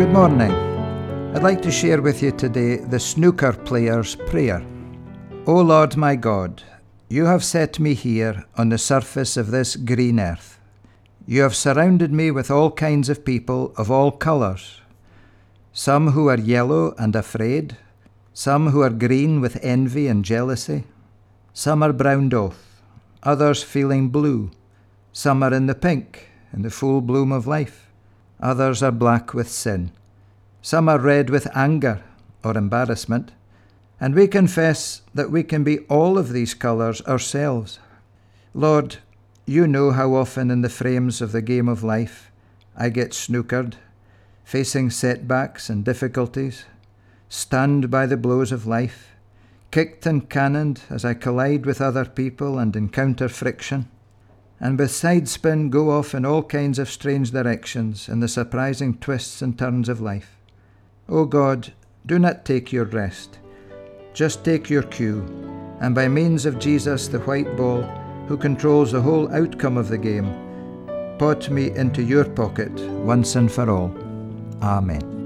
Good morning. I'd like to share with you today the snooker player's prayer. O Lord my God, you have set me here on the surface of this green earth. You have surrounded me with all kinds of people of all colours, some who are yellow and afraid, some who are green with envy and jealousy, some are browned off, others feeling blue, some are in the pink, in the full bloom of life, others are black with sin, some are red with anger or embarrassment, and we confess that we can be all of these colours ourselves. Lord, you know how often in the frames of the game of life I get snookered, facing setbacks and difficulties, stunned by the blows of life, kicked and cannoned as I collide with other people and encounter friction, and with side spin go off in all kinds of strange directions in the surprising twists and turns of life. O God, do not take your rest. Just take your cue, and by means of Jesus the white ball, who controls the whole outcome of the game, pot me into your pocket once and for all. Amen.